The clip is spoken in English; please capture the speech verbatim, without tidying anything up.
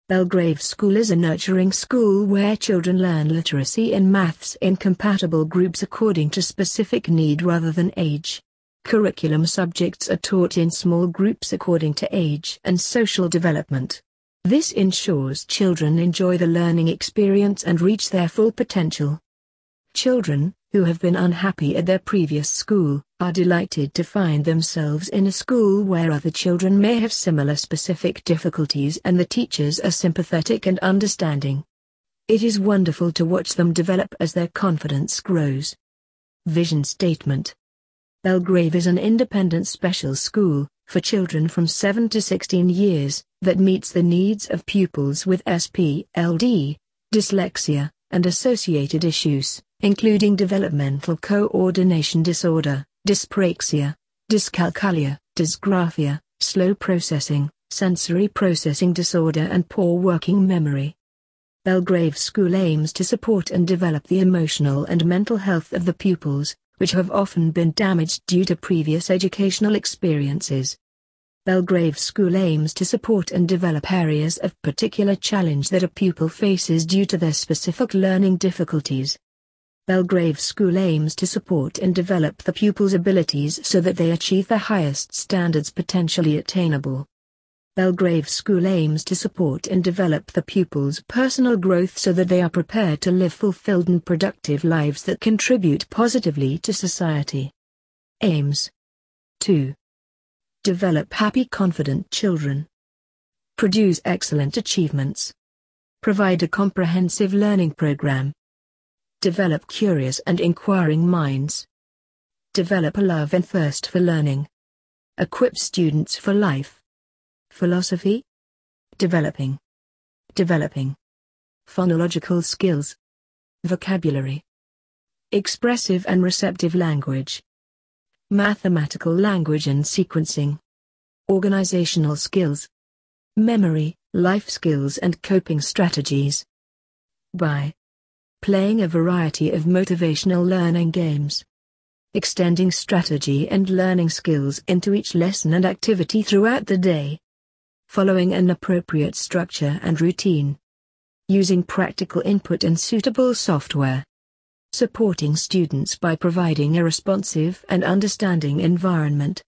Belgrave School is a nurturing school where children learn literacy and maths in compatible groups according to specific need rather than age. Curriculum subjects are taught in small groups according to age and social development. This ensures children enjoy the learning experience and reach their full potential. Children, who have been unhappy at their previous school, are delighted to find themselves in a school where other children may have similar specific difficulties and the teachers are sympathetic and understanding. It is wonderful to watch them develop as their confidence grows. Vision statement. Belgrave is an independent special school, for children from seven to sixteen years, that meets the needs of pupils with S P L D, dyslexia, and associated issues, including developmental coordination disorder, dyspraxia, dyscalculia, dysgraphia, slow processing, sensory processing disorder and poor working memory. Belgrave School aims to support and develop the emotional and mental health of the pupils, which have often been damaged due to previous educational experiences. Belgrave School aims to support and develop areas of particular challenge that a pupil faces due to their specific learning difficulties. Belgrave School aims to support and develop the pupils' abilities so that they achieve the highest standards potentially attainable. Belgrave School aims to support and develop the pupils' personal growth so that they are prepared to live fulfilled and productive lives that contribute positively to society. Aims: two. Develop happy, confident children. Produce excellent achievements. Provide a comprehensive learning program. Develop curious and inquiring minds. Develop a love and thirst for learning. Equip students for life. Philosophy. Developing. Developing. Phonological skills. Vocabulary. Expressive and receptive language. Mathematical language and sequencing. Organizational skills. Memory, life skills and coping strategies. By playing a variety of motivational learning games. Extending strategy and learning skills into each lesson and activity throughout the day. Following an appropriate structure and routine. Using practical input and suitable software. Supporting students by providing a responsive and understanding environment.